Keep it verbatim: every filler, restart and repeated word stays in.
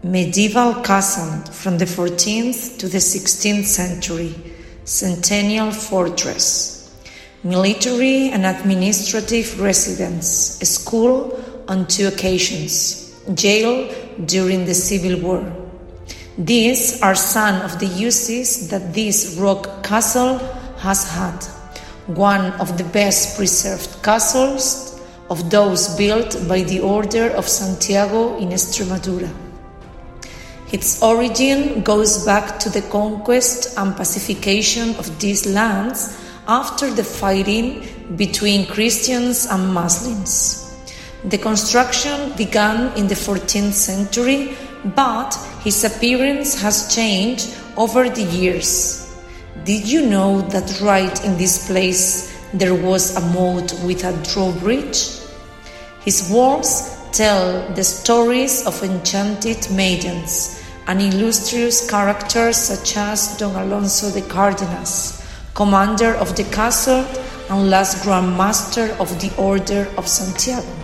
Medieval castle from the fourteenth to the sixteenth century, centennial fortress, military and administrative residence, school on two occasions, jail during the Civil War. These are some of the uses that this rock castle has had. One of the best preserved castles of those built by the Order of Santiago in Extremadura. Its origin goes back to the conquest and pacification of these lands after the fighting between Christians and Muslims. The construction began in the fourteenth century, but its appearance has changed over the years. Did you know that right in this place there was a moat with a drawbridge? Its walls tell the stories of enchanted maidens and illustrious characters such as Don Alonso de Cárdenas, commander of the castle and last Grand Master of the Order of Santiago.